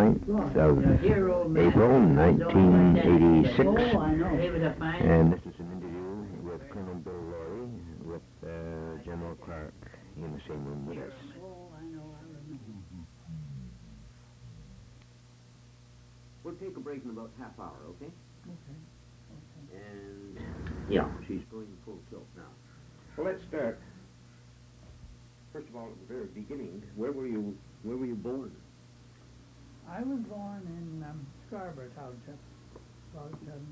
29th of April, 1986. And this is an interview with Colonel Bill Laurie with General Clark in the same room with us. We'll take a break in about half hour, okay? Okay. And yeah, she's going full tilt now. Well, let's start. First of all, at the very beginning, where were you born? I was born in Scarborough Township, about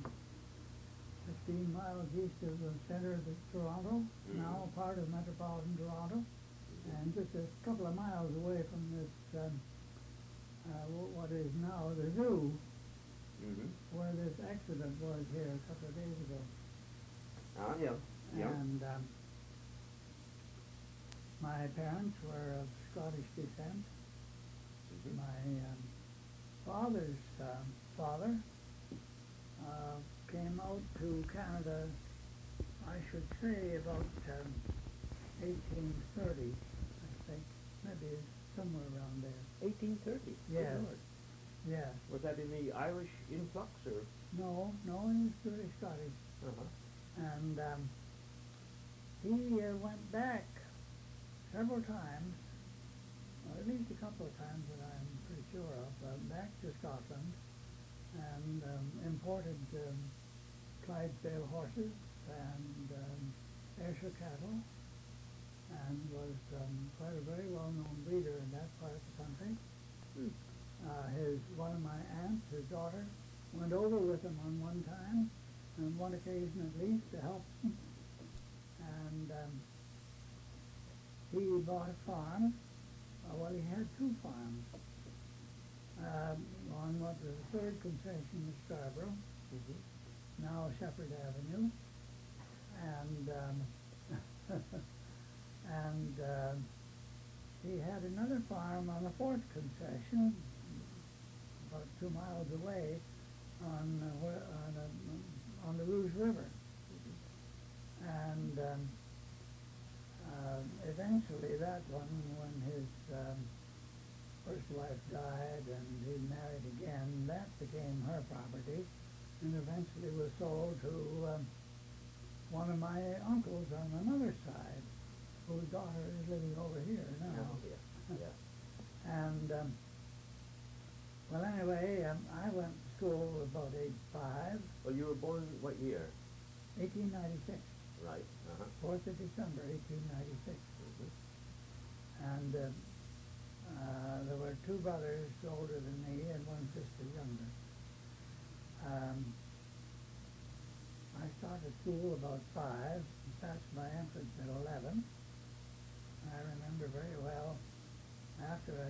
15 miles east of the center of Toronto, now part of metropolitan Toronto, and just a couple of miles away from this, what is now the zoo, where this accident was here a couple of days ago. Ah, yeah. And my parents were of Scottish descent. My father's father came out to Canada, I should say, about 1830, I think. Maybe somewhere around there. 1830? Yes. Good Lord. Yeah. Was that in the Irish influx, or? No, he was British Scottish. And he went back several times, or at least a couple of times that I'm pretty sure of, back to Scotland, and imported Clydesdale horses and Ayrshire cattle, and was quite a very well-known breeder in that part of the country. One of my aunts, his daughter, went over with him on one time, on one occasion at least, to help him. And he bought a farm. Well, he had two farms. On what was the third concession in Scarborough, now Shepherd Avenue, and he had another farm on the fourth concession, about 2 miles away, on the Rouge River. And eventually that one, when his first wife died and he married again, that became her property, and eventually was sold to one of my uncles on another side, whose daughter is living over here now. And well, anyway, I went to school about age 5. Well, you were born what year? 1896. Right. 4th of December, 1896. And there were 2 brothers older than me and 1 sister younger. I started school about 5, and passed my entrance at 11. I remember very well, after I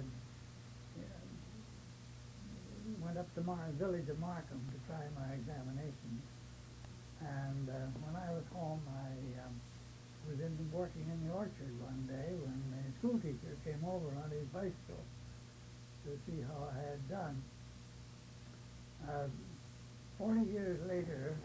went up to village of Markham to try my examinations. And when I was home, I was working in the orchard one day when the school teacher came over on his bicycle to see how I had done. 40 years later,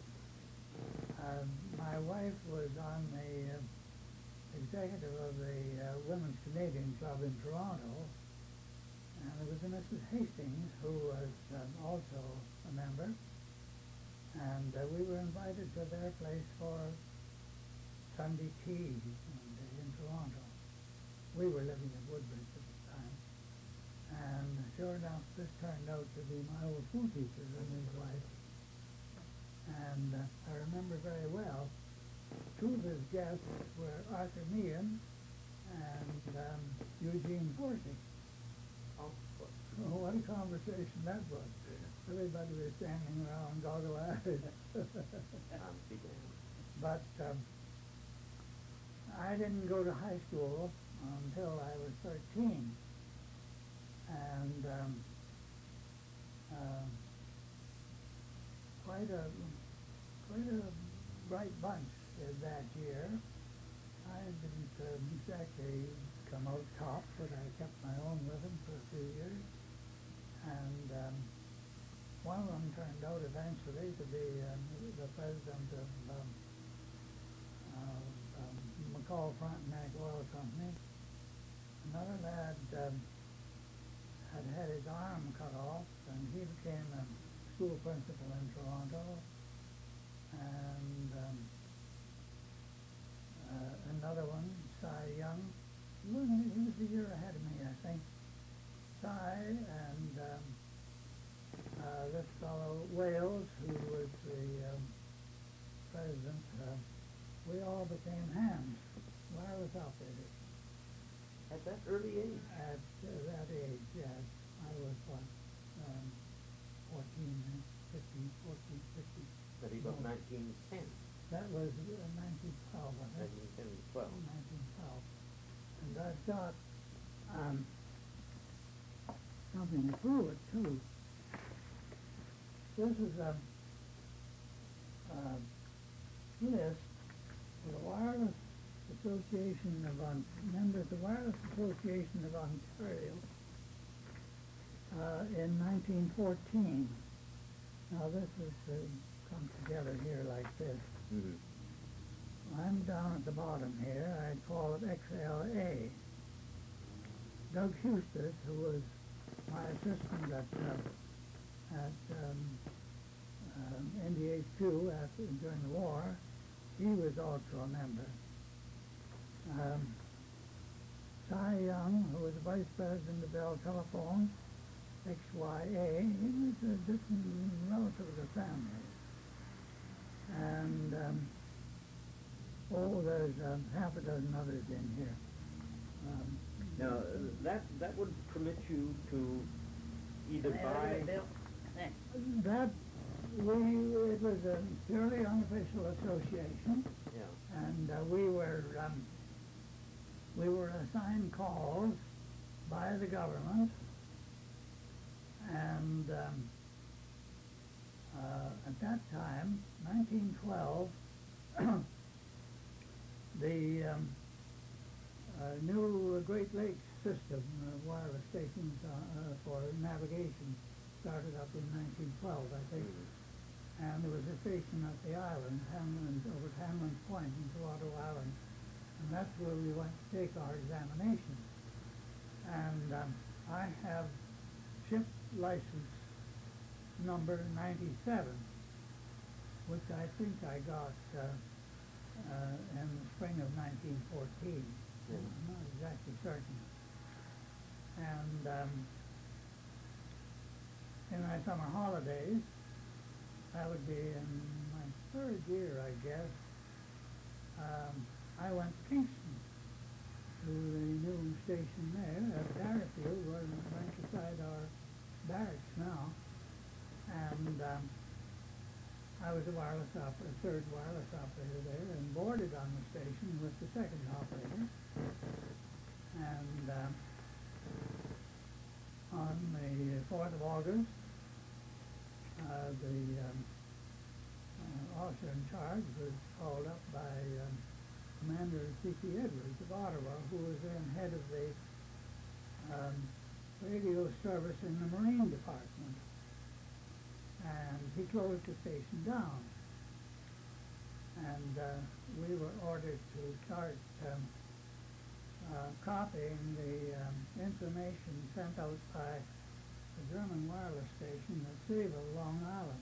my wife was on the executive of the Women's Canadian Club in Toronto, and there was a Mrs. Hastings who was also a member, and we were invited to their place for Sunday tea one day in Toronto. We were living at Woodbridge at the time, and sure enough, this turned out to be my old school teacher and his wife. And I remember very well, 2 of his guests were Arthur Meehan and Eugene Forsey. Oh, what a conversation that was. Everybody was standing around goggle-eyed. But I didn't go to high school until I was 13. And quite a bright bunch that year. I didn't exactly come out top, but I kept my own rhythm for a few years. And one of them turned out eventually to be the president of McCall Frontenac Oil Company. Another lad had his arm cut off, and he became a school principal in Toronto. And another one, Cy Young. He was a year ahead of me, I think. Cy and this fellow Wales, who was the president, we all became hams, wireless operators. At that early age? At that age, yes. I was, 14, 15, 14, 15. That'd be about 1910. That was 1912, I think. 1910 12. 1912. And I've got something to prove it, too. This is a list for the Wireless Association of members of the Wireless Association of Ontario in 1914. Now this is come together here like this. Mm-hmm. I'm down at the bottom here. I'd call it XLA. Doug Husted, who was my assistant at NDHQ during the war, he was also a member. Cy Young, who was the vice president of Bell Telephone, XYA, he was a distant relative of the family. And, there's half a dozen others in here. Now, that would permit you to either buy... That, it was a purely unofficial association. Yeah. And we were assigned calls by the government, and at that time, 1912, the new Great Lakes system, wireless stations for navigation, started up in 1912, I think. And there was a station at the island, over at Hamlin's Point in Toronto Island. And that's where we went to take our examinations. And I have ship license number 97, which I think I got in the spring of 1914. Yeah. I'm not exactly certain. And in my summer holidays, that would be in my third year, I guess, I went to Kingston to the new station there at Darrowfield, right beside our barracks now. And I was a wireless operator, third wireless operator there, and boarded on the station with the second operator. And on the 4th of August, the officer in charge was called up by Commander C.C. Edwards of Ottawa, who was then head of the radio service in the Marine Department. And he closed the station down. And we were ordered to start copying the information sent out by the German wireless station at Seville, Long Island.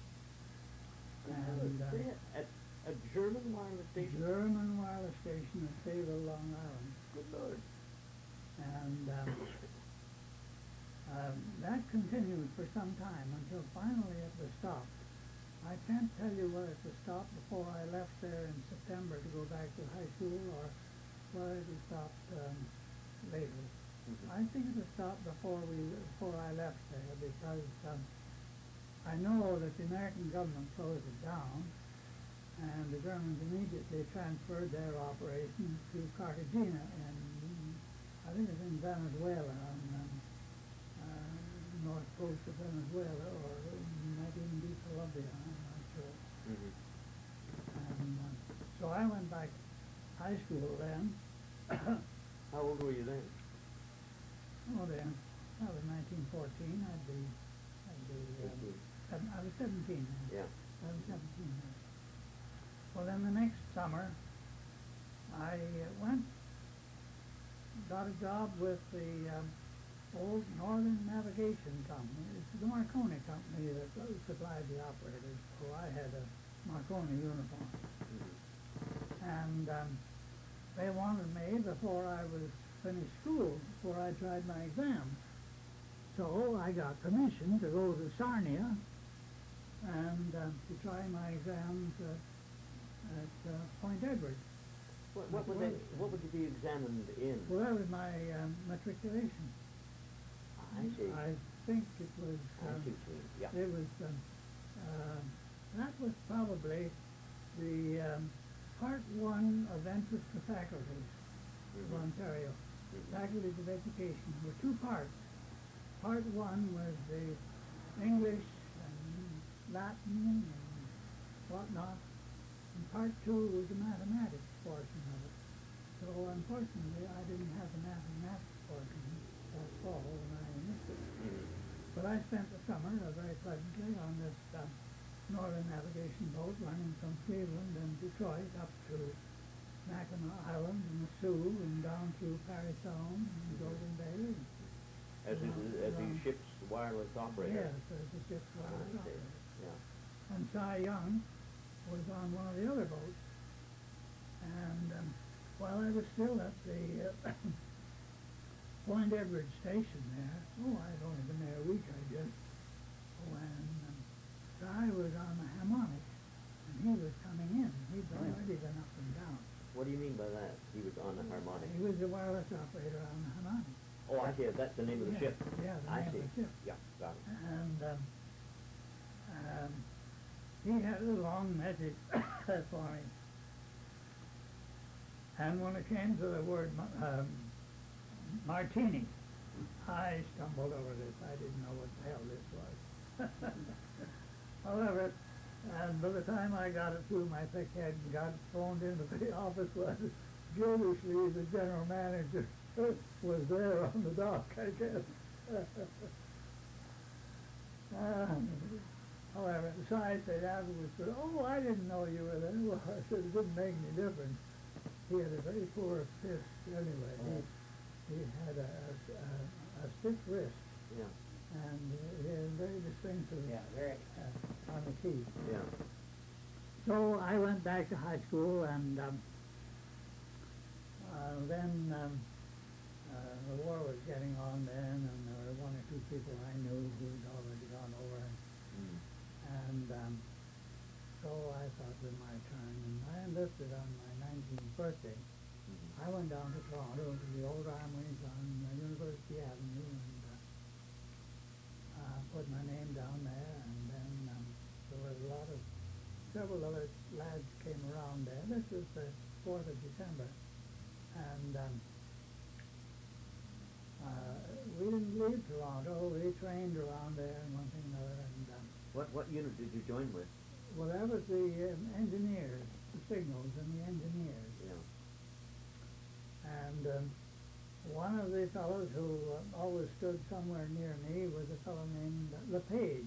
And at a German wireless station? German wireless station at Seville, Long Island. Good Lord. And that continued for some time until finally it was stopped. I can't tell you whether it was stopped before I left there in September to go back to high school, or whether it was stopped later. Mm-hmm. I think it was stopped before I left there, because I know that the American government closed it down, and the Germans immediately transferred their operations to Cartagena, and I think it's in Venezuela, on the north coast of Venezuela, or it might even be Colombia, I'm not sure. Mm-hmm. And so I went back to high school then. How old were you then? Oh, then, that was 1914. I was 17 then. Yeah. I was 17 then. Well, then the next summer, I got a job with the old Northern Navigation Company. It's the Marconi Company that supplied the operators. So I had a Marconi uniform. And they wanted me before I was finished school, before I tried my exams. So I got permission to go to Sarnia and to try my exams at Point Edward. What would you be examined in? Well, that was my matriculation. I see. I think it was. I see what you mean. Yeah. It was. That was probably the Part 1 of Entrance to Faculties of Ontario. Faculties of Education. There were two parts. Part 1 was the English and Latin and whatnot. And Part 2 was the mathematics portion of it. So unfortunately, I didn't have the mathematics portion that fall when I missed it. But I spent the summer very pleasantly on this Northern Navigation boat running from Cleveland and Detroit up to Mackinac Island and the Sioux and down through Parry Sound and Golden Bay. As the ship's wireless operator. Yes, as the ship's wireless operator. Yeah. And Cy Young was on one of the other boats. And while I was still at the Point Edward station there, I'd only been there a week, I guess, when Cy was on the harmonic, and he was coming in. He'd already been up and down. What do you mean by that? He was on the harmonic. He was the wireless operator on the harmonic. Oh, I see. That's the name of the ship. Yeah, the I name see. of the ship. Yeah, got it. And he had a long message for me. And when it came to the word martini, I stumbled over this. I didn't know what the hell this was. However, and by the time I got it through my thick head and got phoned into the office, was Gildersleeve, the general manager, was there on the dock, I guess. However, Cy said afterwards, I didn't know you were there. Well, I said, it didn't make any difference. He had a very poor fist anyway. He had a stiff wrist. Yeah. And he had very distinctive on the key. Yeah. So I went back to high school, and then the war was getting on then, and there were one or two people I knew who'd already gone over. And so I thought it was my turn, and I enlisted on my 19th birthday. I went down to Toronto to the old armories on University Avenue and put my name down there, and then there was several other lads came around there. This was the 4th of December, and we didn't leave Toronto. We trained around there and one thing and another. And what unit did you join with? well, that was the engineers, the signals and the engineers. Yeah. And one of the fellows who always stood somewhere near me was a fellow named LePage.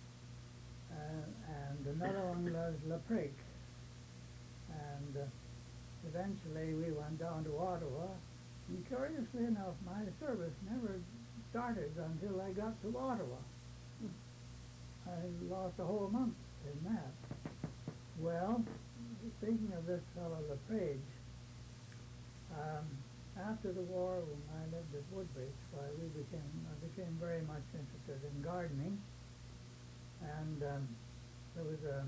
And another one was LePrake. And eventually we went down to Ottawa. And curiously enough, my service never started until I got to Ottawa. I lost a whole month in that. Well, speaking of this fellow LePage, after the war, when I lived at Woodbridge, I became very much interested in gardening. And there was a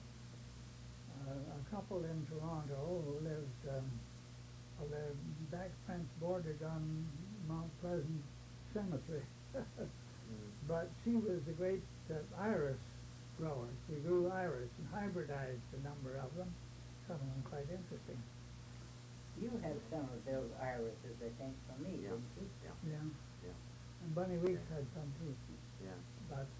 couple in Toronto who lived, their back fence bordered on Mount Pleasant Cemetery. But she was a great iris grower. She grew iris and hybridized a number of them, some of them quite interesting. You had some of those irises, I think, from me, Yeah. didn't you? Yeah. Yeah. Yeah. And Bunny Weeks had some too. Yeah. But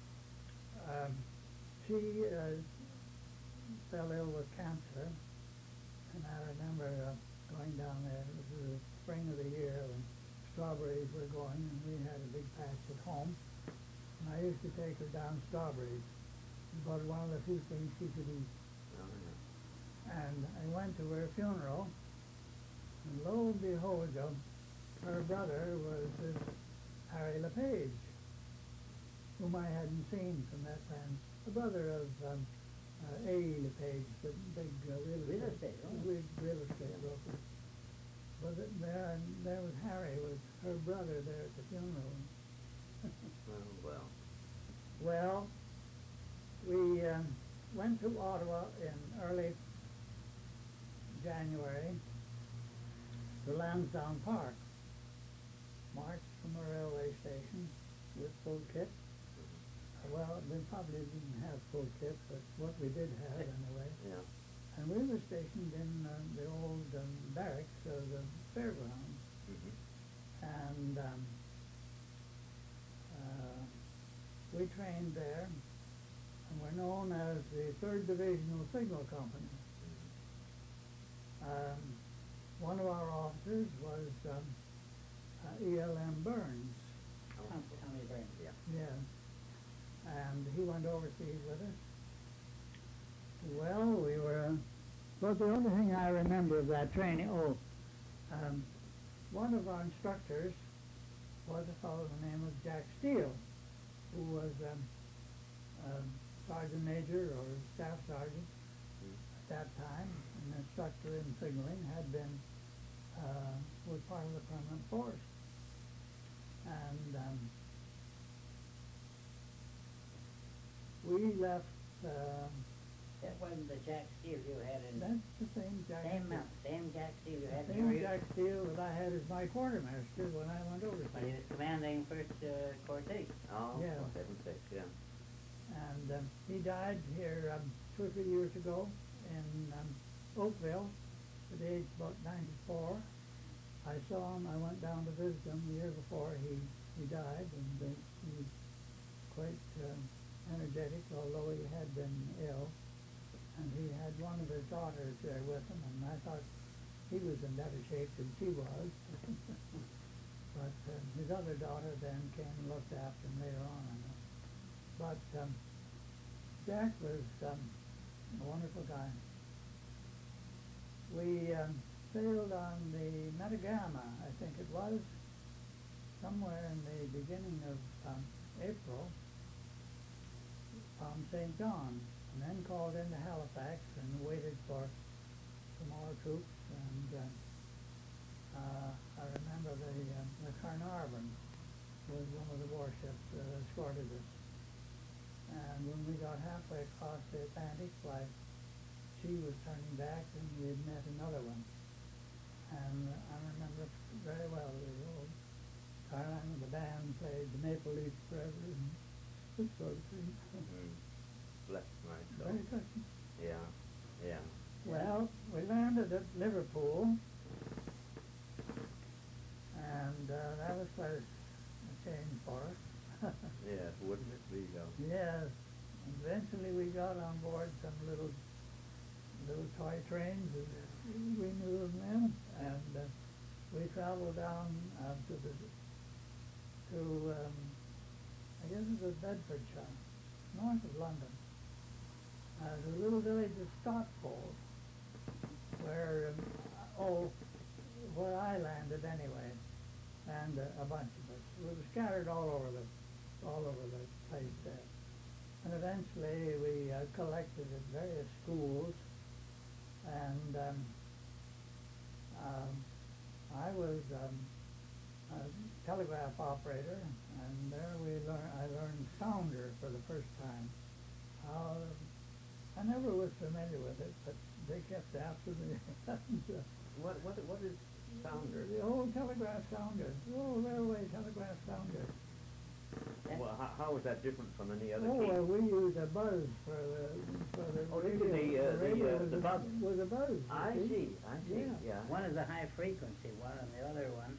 she fell ill with cancer, and I remember going down there. It was the spring of the year when strawberries were going, and we had a big patch at home. And I used to take her down strawberries. About one of the few things she could eat. Oh, yeah. And I went to her funeral, and lo and behold, her brother was this Harry LePage, whom I hadn't seen from that time, the brother of A. LePage, the big real estate broker. But there was Harry with her brother there at the funeral. Well. Well, we went to Ottawa in early January to Lansdowne Park, marched from a railway station with full kit. Well, we probably didn't have full kit, but what we did have anyway. Yeah. And we were stationed in the old barracks of the fairgrounds. Mm-hmm. And we trained there, and were known as the 3rd Divisional Signal Company. One of our officers was E.L.M. Burns. Tommy Burns. Yeah. Yeah. And he went overseas with us. Well, we were, but the only thing I remember of that training, one of our instructors was a fellow by the name of Jack Steele, who was sergeant major or staff sergeant at that time, an instructor in signaling, had been, was part of the permanent force. And we left, That wasn't the Jack Steele you had in... that's the same Jack Steele. Same Jack Steele you had in Same your... Jack Steele that I had as my quartermaster when I went When he overseas. was commanding 1st Corps-8. Oh, Yeah. 7-6, yeah. And he died here 2 or 3 years ago in Oakville at the age of about 94. I saw him, I went down to visit him the year before he died, and he was quite energetic, although he had been ill. And he had one of his daughters there with him, and I thought he was in better shape than she was. But his other daughter then came and looked after him later on, I know. But Jack was a wonderful guy. We sailed on the Metagama, I think it was, somewhere in the beginning of April, from St. John's, and then called into Halifax and waited for some more troops. And I remember the Carnarvon was one of the warships that escorted us. And when we got halfway across the Atlantic, why, she was turning back, and we had met another one. And I remember very well the old Carolina, the band played the Maple Leaf Forever and this sort of thing. Bless my soul. Very touching. Yeah, yeah. Well, we landed at Liverpool, and that was quite a change for us. Yes, wouldn't it be, though? Yes. Eventually we got on board some little toy trains, as we knew them then, and we traveled down to I guess it was Bedfordshire, north of London, to a little village of Stotfold, where where I landed anyway, and a bunch of us. We were scattered all over the place there. And eventually we collected at various schools, and I was a telegraph operator, and there I learned sounder for the first time. I never was familiar with it, but they kept after me. What is sounder? The old telegraph sounder, the old railway telegraph sounder. Well, how is that different from any other Oh, key? well, we used a buzz for the Oh, did radio. you? The radio The buzz? was a buzz. you I see, yeah. One is a high frequency one, and the other one,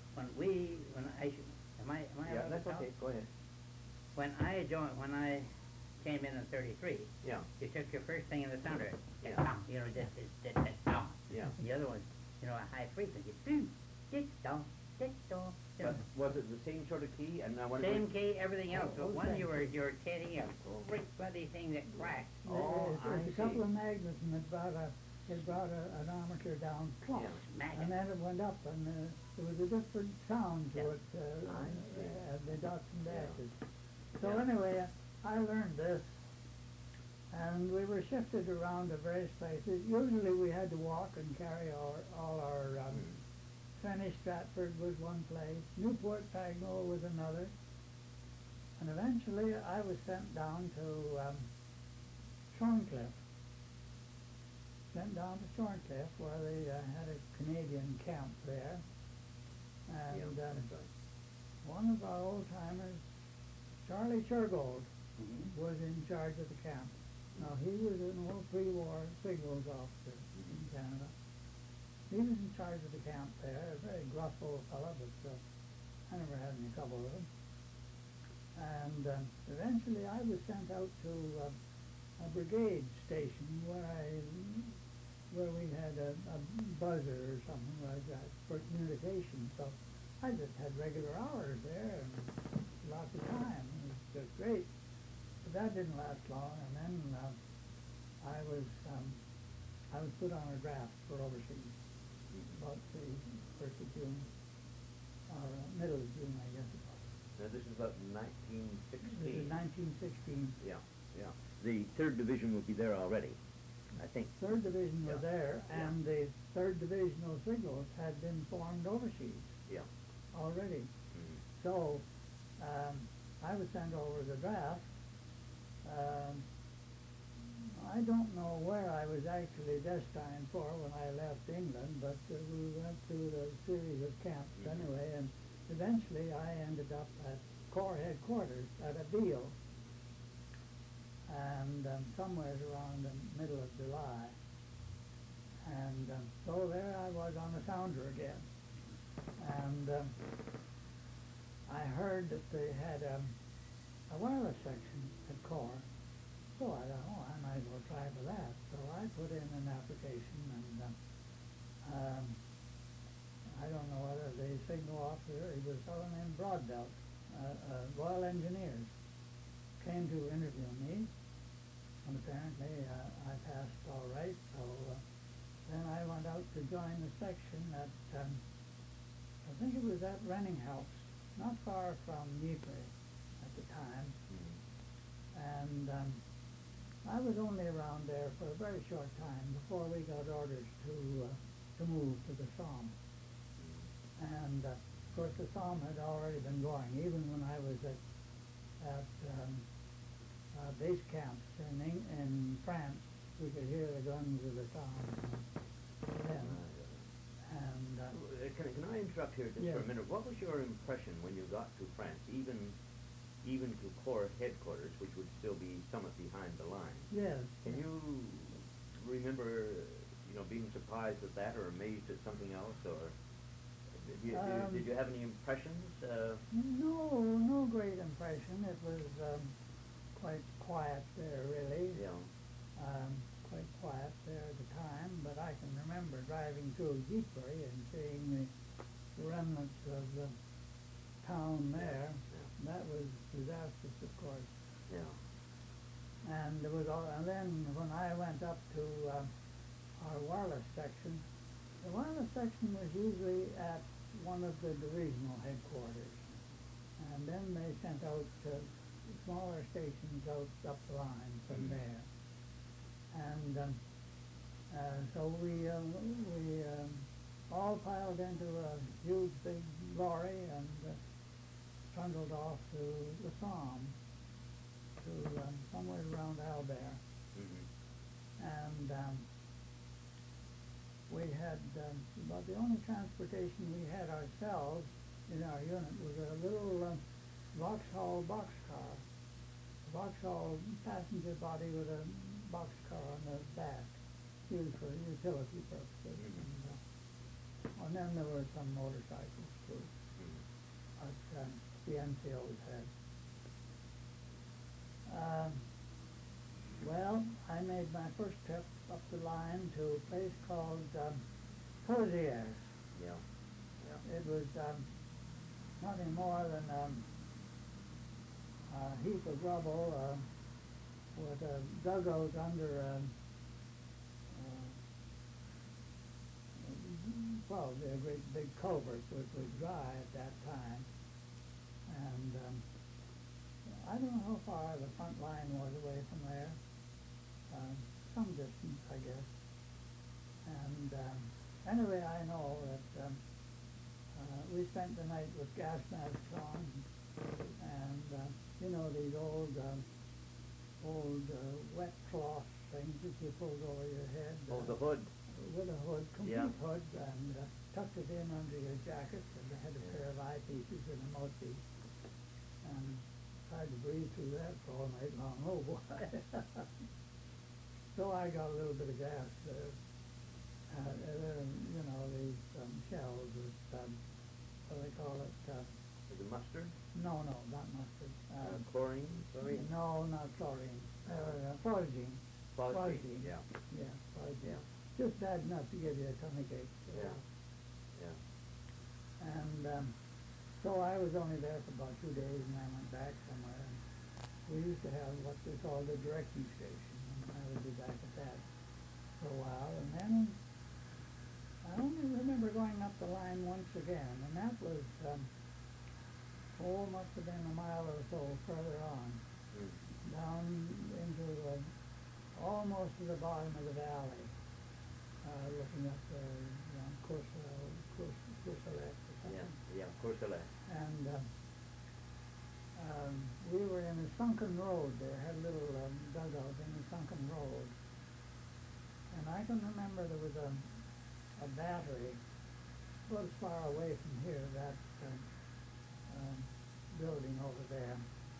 am I Yeah, allowed that's to talk? okay, go ahead. When I came in 33, Yeah, you took your first thing in the sounder, Yeah. you know, that sound. yeah. The other one, you know, a high frequency, boom, tick dong, you know. But was it the same sort of key? And now when Same key, everything else, but one same. you were taking a great bloody thing that cracked. Oh, There's I a couple see. of magnets, and about it brought an armature down close. Yeah, smack it. And then it went up, and there was a different sound to Yeah. it, I see. the dots and Yeah. dashes. So Yeah. anyway, I learned this, and we were shifted around to various places. Usually we had to walk and carry all our Fanny Stratford was one place, Newport Pagnell was another, and eventually I was sent down to Thorncliffe. Sent down to Thorncliffe, where they had a Canadian camp there, and Yeah, that's right. one of our old timers, Charlie Shergold, Mm-hmm. was in charge of the camp. Now he was an old pre-war signals officer in Canada. He was in charge of the camp there, a very gruff old fellow, but I never had any trouble with him. And eventually I was sent out to a brigade station where we had a buzzer or something like that for communication. So I just had regular hours there and lots of time. It was just great. But that didn't last long, and then I was put on a draft for overseas about the 1st of June, or middle of June, I guess it was. Now, this is about This is 1916. 1916. Yeah, yeah. The 3rd Division would be there already, I think. 3rd Division was Yeah. there, Yeah. and the 3rd Divisional Signals had been formed overseas Yeah. already. Mm. So I was sent over the draft. I don't know where I was actually destined for when I left England, but we went through the series of camps anyway, and eventually I ended up at Corps headquarters at Abeille, and somewhere around the middle of July. And so there I was on the sounder again, and I heard that they had a wireless section at Corps. So I thought, I might as well try for that. So I put in an application, and I don't know whether the signal officer, he was a fellow named Broadbelt, Royal Engineers, came to interview me, and apparently I passed all right. So then I went out to join the section at, I think it was at Renninghouse, not far from Ypres at the time. And I was only around there for a very short time before we got orders to move to the Somme. And of course the Somme had already been going, even when I was at base camps in France. We could hear the guns of the Somme then. And Can I interrupt here just for a minute? What was your impression when you got to France, even to Corps headquarters, which would still be somewhat behind the line? yes. Can you remember, being surprised at that, or amazed at something else, or did you have any impressions? No great impression. It was quite quiet there, really. Yeah. Quite quiet there at the time, but I can remember driving through Ypres and seeing the remnants of the town there. Yeah. That was disastrous, of course. Yeah. And there was and then when I went up to our wireless section, the wireless section was usually at one of the divisional headquarters, and then they sent out smaller stations up the line from there. And so we all piled into a huge big lorry and trundled off to the Somme, to somewhere around Albert. And we had about the only transportation we had ourselves in our unit was a little Vauxhall boxcar, a Vauxhall passenger body with a boxcar on the back, used for utility purposes. And then there were some motorcycles too, that the NCOs had. Well, I made my first trip up the line to a place called Pozières. Yeah. It was nothing more than a heap of rubble with a dugout under of the great big culvert, which was dry at that time. And I don't know how far the front line was away from there. Some distance, I guess. And anyway, I know that we spent the night with gas masks on, and you know, these old wet cloth things that you pulled over your head. Oh, the hood. With a hood, complete Yeah. hood, and tucked it in under your jacket, and I had a pair of eyepieces and a mouthpiece, and tried to breathe through that for all night long. Oh boy! So I got a little bit of gas. You know, these shells with what do they call it? Is it mustard? No, not mustard. Chlorine? Chlorine? No, not chlorine. Phosgene. Phosgene, yeah. Yeah, phosgene. Yeah. Just bad enough to give you a tummy ache. Yeah. Yeah. And so I was only there for about 2 days, and I went back somewhere. And we used to have what they called the directing station, and I would be back at that for a while. And then I only remember going up the line once again, and that was, must have been a mile or so further on, down into almost to the bottom of the valley, looking up Courcelette or something. Yeah, Courcelette. And we were in a sunken road there, had a little dugout in a sunken road. And I can remember there was a battery about as far away from here, that building over there.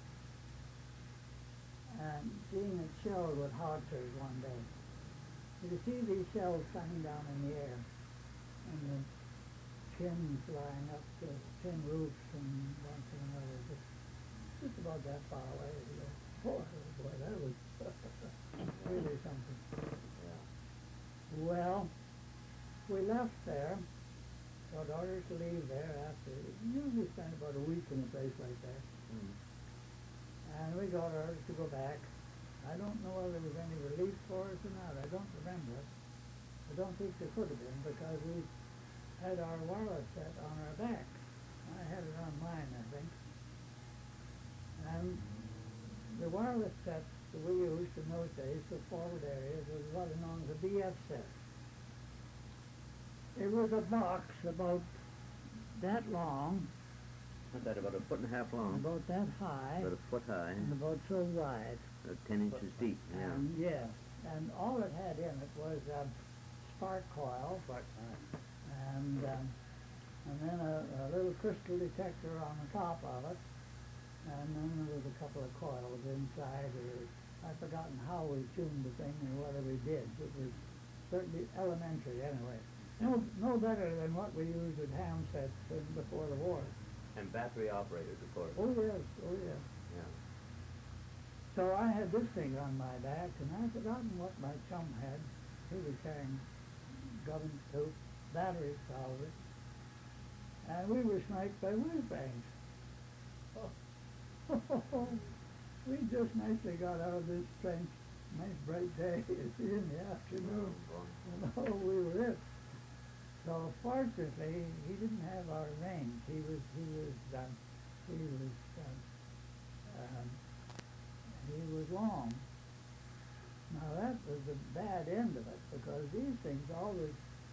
And seeing it shelled with howitzers one day. You could see these shells flying down in the air, and the tin flying up the tin roofs and one thing and another, just about that far away. You go, boy, that was really something. Yeah. Well, we left there, got orders to leave there after, usually spent about a week in a place like that. And we got orders to go back. I don't know whether there was any relief for us or not. I don't remember it. I don't think there could have been, because we had our wireless set on our back. I had it on mine, I think. And the wireless sets that we used in those days for forward areas was what is known as a BF set. It was a box about that long, What's that, about 1.5 feet long? about that high, About 1 foot high, and about so wide. 10 inches deep, yeah. And yes, and all it had in it was a spark coil, and then a little crystal detector on the top of it, and then there was a couple of coils inside. I've forgotten how we tuned the thing or whether we did. It was certainly elementary anyway. No better than what we used at ham sets before the war. And battery operators, of course. Oh yes, oh yes. Yeah. So I had this thing on my back, and I've forgotten what my chum had. He was carrying gubbins too, batteries probably. And we were sniped by whiz bangs. We just nicely got out of this trench, nice bright day in the afternoon, and we were it. So fortunately, he didn't have our range. He was long. Now that was the bad end of it, because these things always,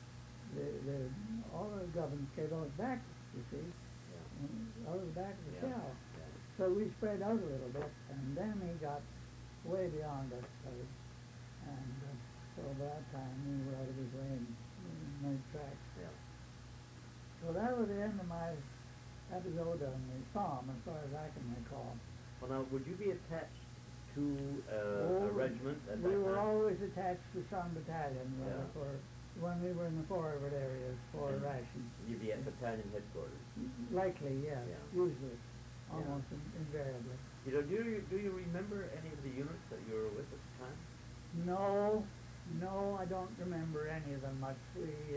all the gubbins came out back, you see, out of the back of the shell. Yeah. So we spread out a little bit, and then he got way beyond us, and so by that time we were out of his range. Made tracks. Yeah. So that was the end of my episode on the farm, as far as I can recall. Well, now, would you be attached to a regiment at that We were time? always attached to some battalion for when we were in the forward areas for rations. You'd be at battalion headquarters. Likely, yes, Yeah. usually, almost invariably. Do you remember any of the units that you were with at the time? No, I don't remember any of them much.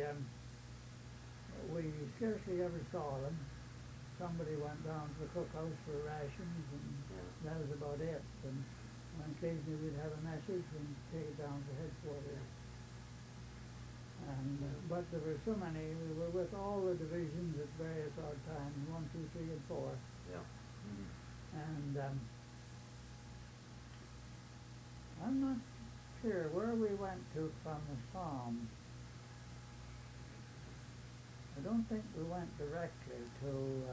We scarcely ever saw them. Somebody went down to the cookhouse for rations, and that was about it. And occasionally we'd have a message and take it down to headquarters. And but there were so many. We were with all the divisions at various odd times, 1, 2, 3, and 4. Yeah. Mm-hmm. And I'm not sure where we went to from the Somme. I don't think we went directly to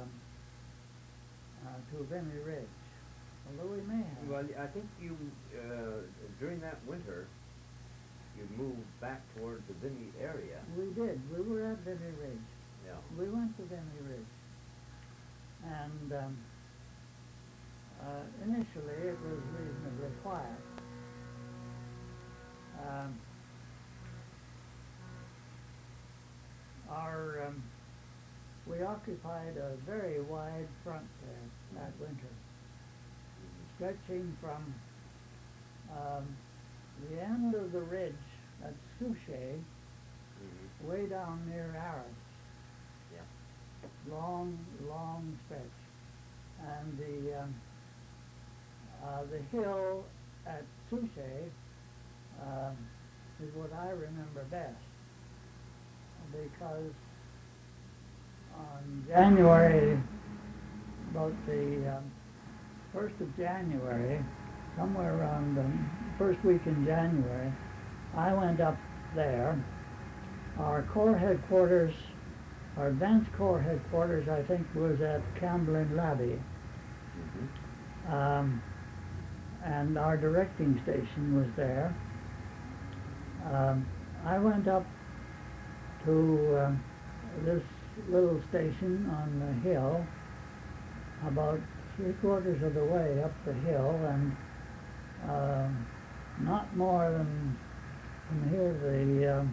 Vimy Ridge, although we may have. Well, I think you, during that winter, you moved back toward the Vimy area. We did. We were at Vimy Ridge. Yeah. We went to Vimy Ridge. And initially it was reasonably quiet. We occupied a very wide front there that winter, stretching from the end of the ridge at Souchez way down near Arras. Yeah. Long, long stretch. And the hill at Souchez is what I remember best, because on January, about the 1st of January, somewhere around the first week in January, I went up there. Our Corps headquarters, our advanced Corps headquarters, I think, was at Camblin-Labie. And our directing station was there. I went up to this little station on the hill, about 3/4 of the way up the hill, and not more than from here, the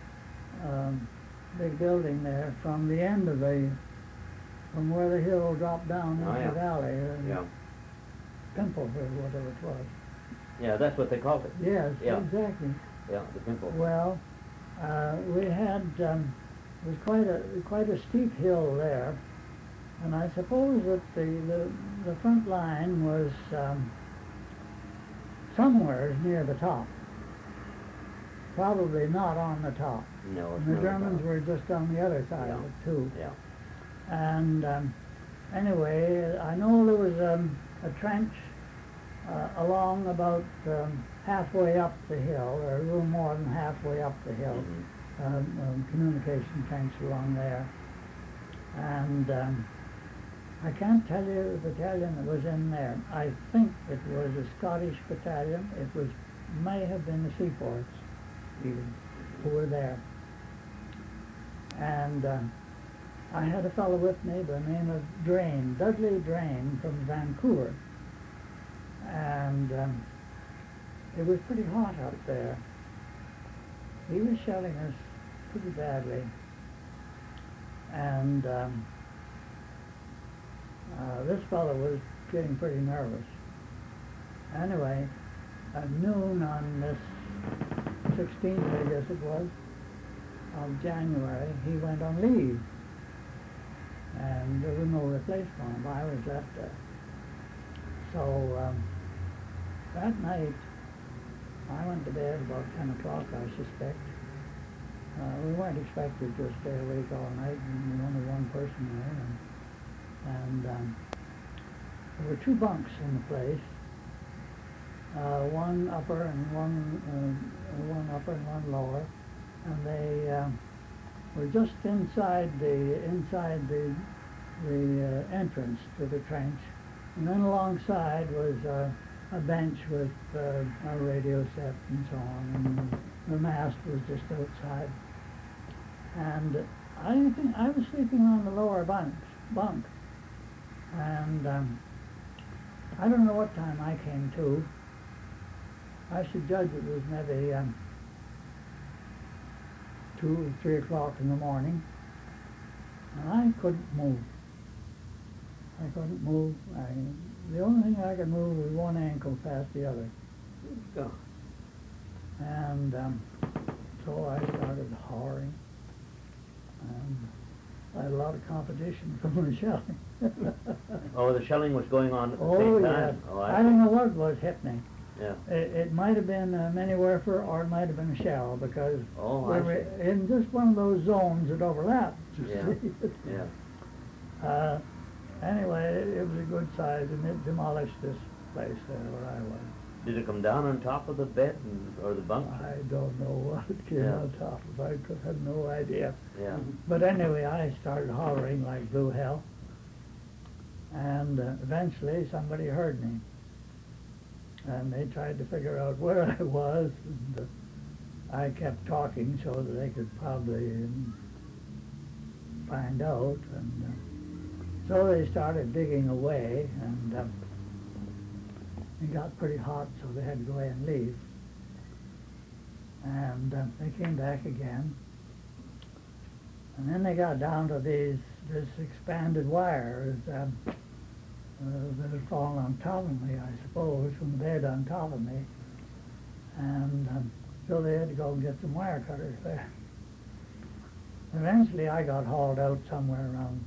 big building there, from the end of from where the hill dropped down into the valley, Pimple, or whatever it was. Yeah, that's what they called it. Yes, exactly. Yeah, the Pimple. Well, we had, it was quite a steep hill there, and I suppose that the front line was somewhere near the top. Probably not on the top. No, it's and the not Germans about. were just on the other side of it too. Yeah. And anyway, I know there was a trench along about halfway up the hill, or a little more than halfway up the hill. Communication trench along there. And I can't tell you the battalion that was in there. I think it was a Scottish battalion. It may have been the Seaforths, even, who were there. And I had a fellow with me by the name of Drain, Dudley Drain, from Vancouver. And it was pretty hot out there. He was shelling us pretty badly. And this fellow was getting pretty nervous. Anyway, at noon on this 16th, I guess it was, of January, he went on leave. And there was no replacement for him. I was left there. So that night, I went to bed about 10 o'clock, I suspect. We weren't expected to stay awake all night, and only one person there. And there were 2 bunks in the place, one upper and one upper and one lower, and they were just inside the entrance to the trench, and then alongside was a bench with a radio set and so on, and the mast was just outside. And I think I was sleeping on the lower bunk, and I don't know what time I came to. I should judge it was maybe 2 or 3 o'clock in the morning, and I couldn't move. The only thing I could move was one ankle past the other. Oh. And so I started whoring. And I had a lot of competition from the shelling. Oh, the shelling was going on at the Oh, same yes. time? Oh, I don't know what was happening. Yeah. It might have been a mini werfer or it might have been a shell because Oh, we I were see. in just one of those zones that overlapped. you Yeah. see. Yeah. Anyway, it was a good size and it demolished this place there where I was. Did it come down on top of the bed or the bunk? I don't know what it came Yeah. on top of. I have no idea. Yeah. But anyway, I started hollering like blue hell. And eventually somebody heard me. And they tried to figure out where I was. And, I kept talking so that they could probably find out. And so they started digging away. And it got pretty hot, so they had to go away and leave. And they came back again. And then they got down to this expanded wire that had fallen on top of me, I suppose, from the bed on top of me. And so they had to go and get some wire cutters there. Eventually I got hauled out somewhere around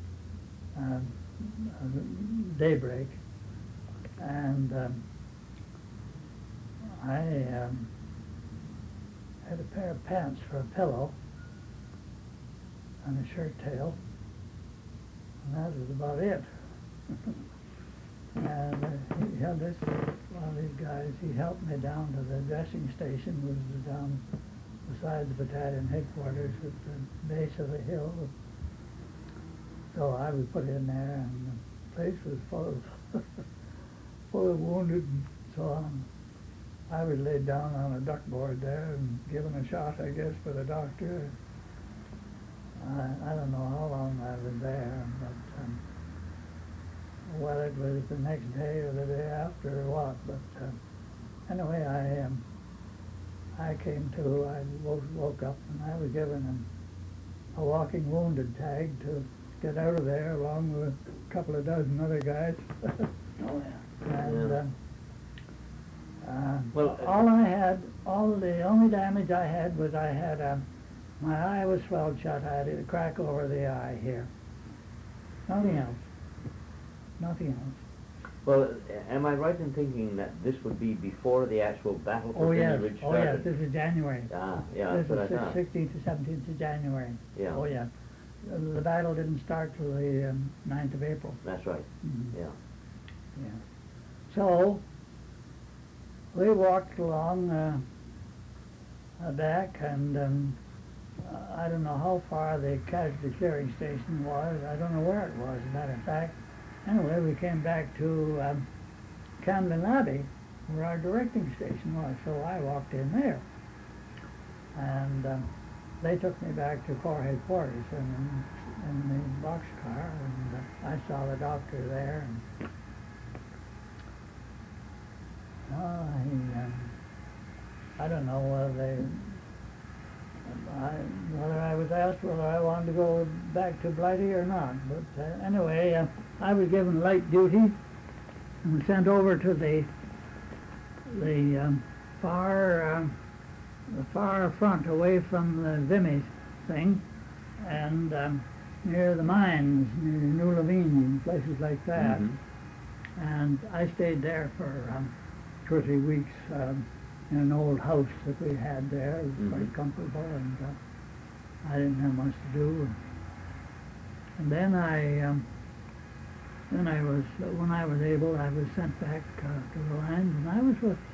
daybreak. And I had a pair of pants for a pillow and a shirt tail, and that was about it. And he had this, one of these guys, he helped me down to the dressing station, which was down beside the battalion headquarters at the base of the hill. So I was put in there, and the place was full of full of wounded and so on. I was laid down on a duck board there and given a shot, I guess, for the doctor. I don't know how long I was there, but whether it was the next day or the day after or what. But anyway, I came to. I woke up and I was given a walking wounded tag to get out of there, along with a couple of dozen other guys. Oh, yeah. And Well, the only damage I had was my eye was swelled shut. I had a crack over the eye here. Nothing else. Nothing else. Well, am I right in thinking that this would be before the actual battle for Vimy Ridge Oh started? yes, this is January. Ah, yeah, This that's what I is thought. 16th to 17th of January. Yeah. Oh yeah. The battle didn't start till the 9th of April. That's right. Mhm. Yeah. Yeah. So we walked along back, and I don't know how far the casualty clearing station was. I don't know where it was, as a matter of fact. Anyway, we came back to Camden Abbey, where our directing station was. So I walked in there, and they took me back to Corps headquarters in the boxcar, and I saw the doctor there. And, I don't know whether I was asked whether I wanted to go back to Blighty or not. But anyway, I was given light duty and sent over to the far front, away from the Vimy thing, and near the mines, near New Laveen and places like that. Mhm. And I stayed there for 2 or 3 weeks in an old house that we had there. It was quite comfortable, and I didn't have much to do. And then when I was able, I was sent back to the lines, and I was with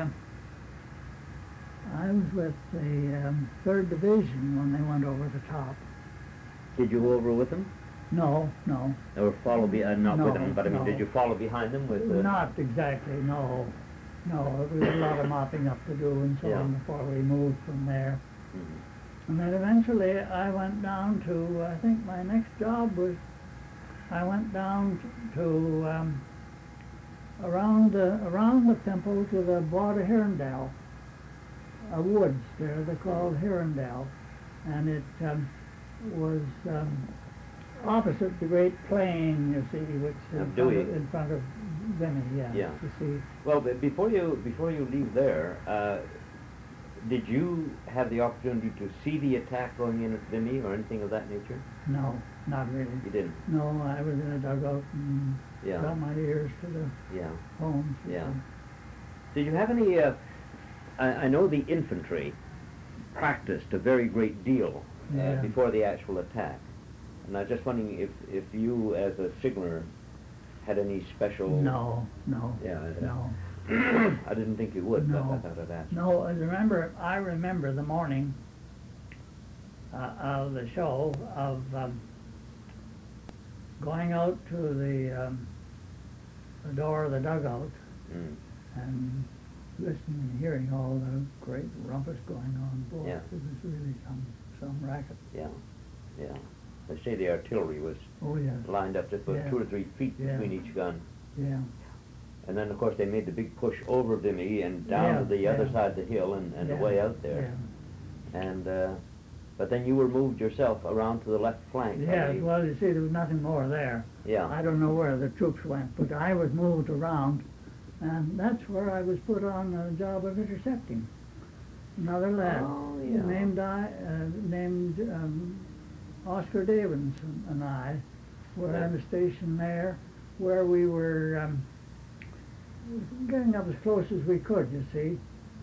the 3rd Division when they went over the top. Did you go over with them? No. Or follow not No, with them, but I mean, no. did you follow behind them with the... Not exactly, no. No, there was a lot of mopping up to do and so Yeah. on before we moved from there. Mhm. And then eventually I went down to, I think my next job was, I went down to around the Pimple to the Bois de Hirondelle, woods there, they're called Hirondelle, and it was opposite the Great Plain, you see, which is in front of Vimy, Yeah. you see. Well, but before you leave there, did you have the opportunity to see the attack going in at Vimy or anything of that nature? No, not really. You didn't? No, I was in a dugout and Yeah. got my ears to the Yeah. homes. Yeah. Did you have any, I know the infantry practiced a very great deal Yeah. before the actual attack. And I was just wondering if you, as a signaler, had any special... No. Yeah, No. I didn't think you would, No. but I thought I'd ask. No, I remember the morning of the show of going out to the door of the dugout Mm. and listening and hearing all the great rumpus going on. Boy, Yeah. it was really some racket. Yeah. They say the artillery was Oh, yes. lined up just about Yeah. 2 or 3 feet Yeah. between each gun. Yeah. And then, of course, they made the big push over Vimy and down to the other side of the hill and Yeah. away out there. Yeah. And but then you were moved yourself around to the left flank. I Yes, believe. well, you see, there was nothing more there. Yeah. I don't know where the troops went, but I was moved around, and that's where I was put on a job of intercepting. Another lad Oh, yeah. named Oscar Davins and I were Yeah. on a station there where we were getting up as close as we could, you see,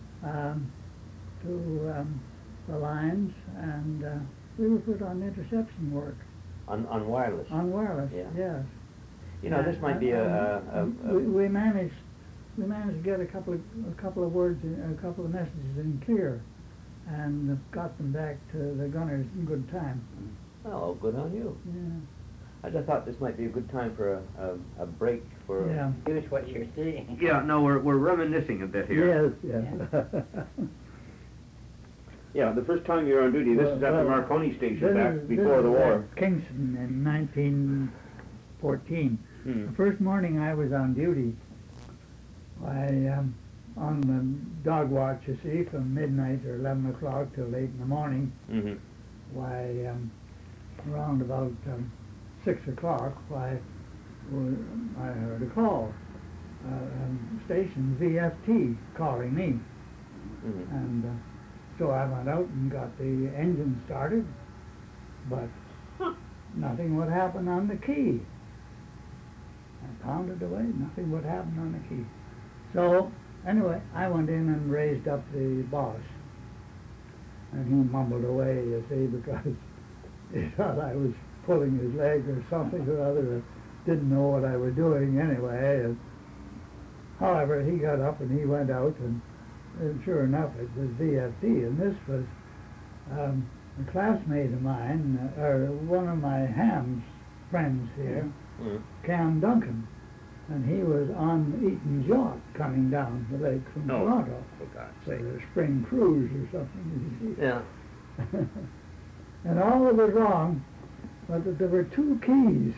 to the lines, and we were put on interception work. On wireless. On wireless, Yeah. yes. You know, this might be We managed to get a couple of words, a couple of messages in clear, and got them back to the gunners in good time. Oh, good on you. Yeah. I just thought this might be a good time for a break for... Yeah. Here's what you're seeing. Yeah, no, we're reminiscing a bit Yes, yes. Yeah, the first time you were on duty, this is at the Marconi station back before the war. Kingston in 1914. Hmm. The first morning I was on duty, on the dog watch, you see, from midnight or 11 o'clock till 8 in the morning. Mm-hmm. Around about 6 o'clock, I heard a call. Station VFT calling me. Mm-hmm. And so I went out and got the engine started, but nothing would happen on the key. I pounded away, nothing would happen on the key. So, anyway, I went in and raised up the boss. And he mumbled away, you see, because he thought I was pulling his leg or something or other. I didn't know what I was doing anyway. And however, he got up and he went out, and sure enough, it was VFD, and this was a classmate of mine, or one of my Ham's friends here, Mm-hmm. Cam Duncan, and he was on Eaton's yacht coming down the lake from Toronto. For God's For sake. a spring cruise or something, you see. Yeah. And all that was wrong was that there were 2 keys.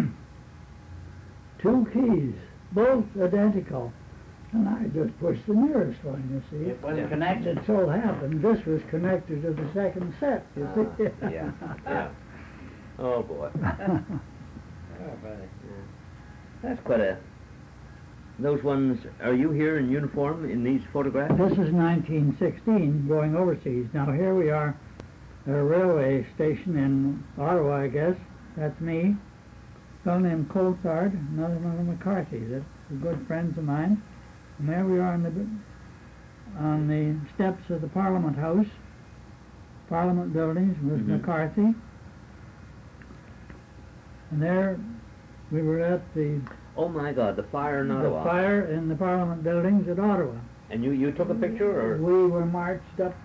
2 keys, both identical. And I just pushed the nearest one, you see. It wasn't Yeah. connected. It so happened this was connected to the second set, you see. Yeah. Oh, boy. Oh, brother. That's quite a... Those ones, are you here in uniform in these photographs? This is 1916, going overseas. Now here we are at a railway station in Ottawa, I guess. That's me. A fellow named Coulthard, another one of McCarthy. That's good friends of mine. And there we are on the steps of the Parliament House, Parliament buildings with Mm-hmm. McCarthy. And there we were at the Oh, my God, the fire in Ottawa. fire in the Parliament buildings at Ottawa. And you took a picture, or...? We were marched up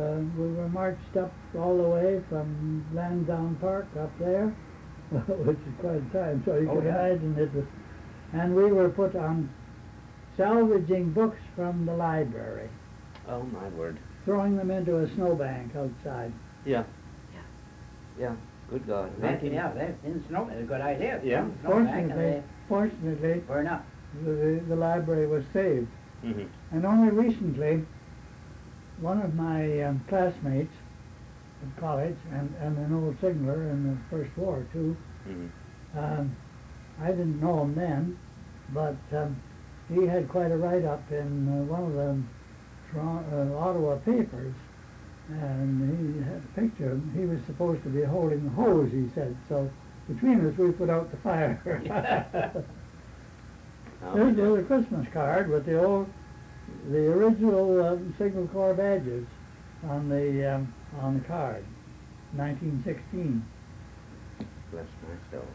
all the way from Lansdowne Park up there, which is quite a time, so you can imagine it was, and we were put on salvaging books from the library, Oh, my word. throwing them into a snowbank outside. Yeah. Yeah. Good God. Yeah, that's in the snow. It's a good idea. Yeah. Fortunately, Burn up. the library was saved. Mm-hmm. And only recently, one of my classmates at college, and an old signaler in the First War too, Mm-hmm. I didn't know him then, but he had quite a write-up in one of the Ottawa papers, and he had a picture. He was supposed to be holding the hose, he said, so between us we put out the fire. Oh, There's the other Christmas card with the old the original Signal Corps badges on the card, 1916. Bless my soul.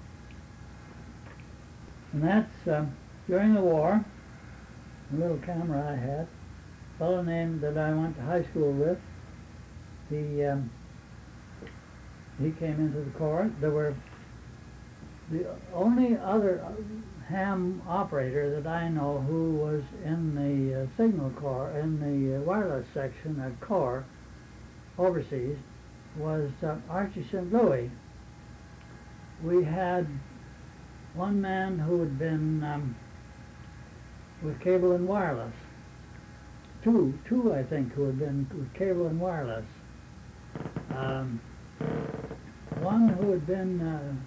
And that's during the war. A little camera I had. A fellow named that I went to high school with. He came into the Corps. There were the only other ham operator that I know who was in the Signal Corps, in the wireless section at Corps overseas, was Archie St. Louis. We had one man who had been with cable and wireless. Two, I think, who had been with cable and wireless. One who had been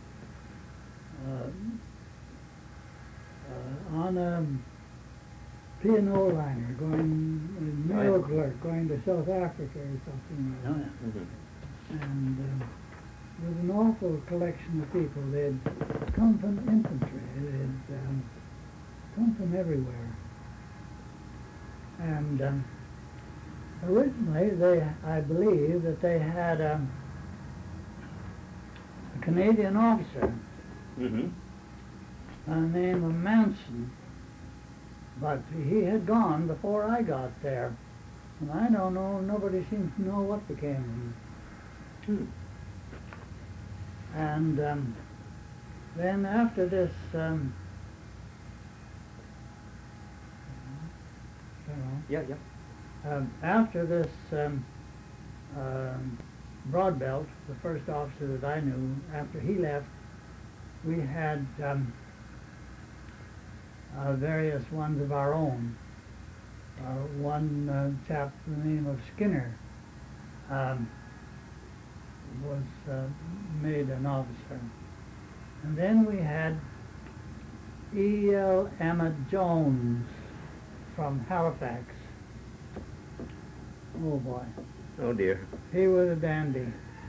on a P&O liner going, mail clerk, going to South Africa or something. Oh, yeah. And there was an awful collection of people. They had come from infantry. They had come from everywhere. And originally, I believe that they had a Canadian officer by the name of Manson, but he had gone before I got there, and I don't know. Nobody seems to know what became of him. And then after this, after this Broadbelt, the first officer that I knew, after he left, we had various ones of our own. One chap by the name of Skinner was made an officer. And then we had E.L. Emmett Jones from Halifax. Oh boy. Oh dear. He was a dandy.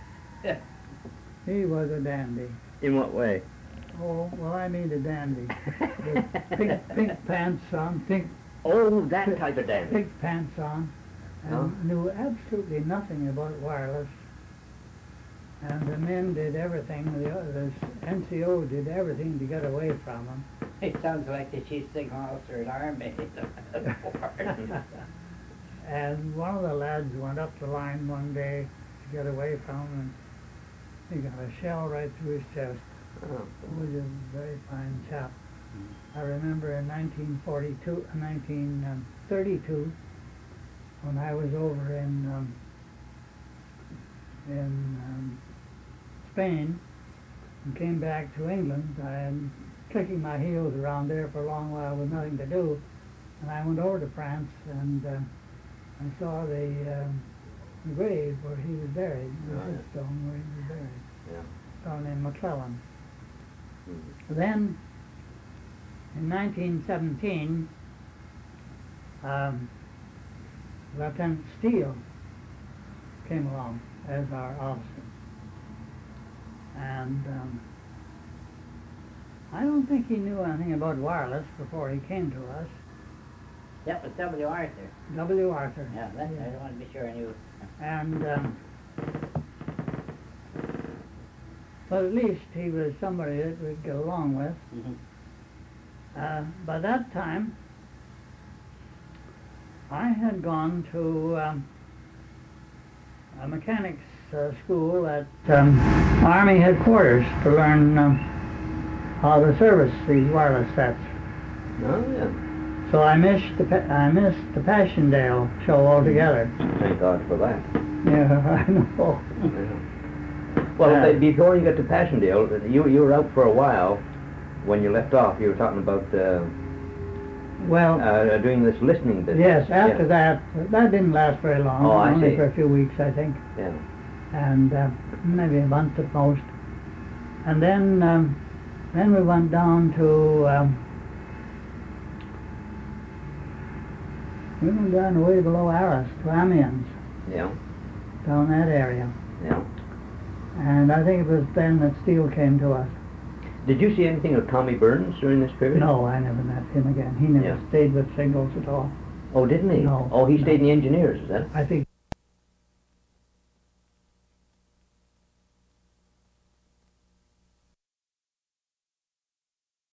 He was a dandy. In what way? Oh, well, I mean a dandy. With pink pants on, Oh, that type of dandy. pink pants on, and knew absolutely nothing about wireless. And the men did everything, the NCO did everything to get away from him. It sounds like the chief signal officer at Army. And one of the lads went up the line one day to get away from him, and he got a shell right through his chest. He was a very fine chap. I remember in 1932, when I was over in Spain and came back to England, I had kicking my heels around there for a long while with nothing to do, and I went over to France and I saw the grave where he was buried, the headstone where he was buried. A fellow named McClellan. Then, in 1917, Lieutenant Steele came along as our officer. And I don't think he knew anything about wireless before he came to us. That was W. Arthur. W. Arthur. Yeah, that's I want to be sure I knew. And but at least he was somebody that we'd get along with. By that time, I had gone to a mechanics school at Army headquarters to learn how to service these wireless sets. Oh, yeah. So I missed the Passchendaele show altogether. Thank God for that. Yeah, I know. Well, before you got to Passchendaele, you were out for a while. When you left off, you were talking about doing this listening business. Yes, after that didn't last very long. Oh, I only see. for a few weeks, I think. Yeah. And maybe a month at most. And then we went down to way below Arras, to Amiens. Yeah. Down that area. Yeah. And I think it was then that Steele came to us. Did you see anything of Tommy Burns during this period? No, I never met him again. He never stayed with Signals at all. Oh, didn't he? No. Oh, he No. stayed in the engineers, is that it? I think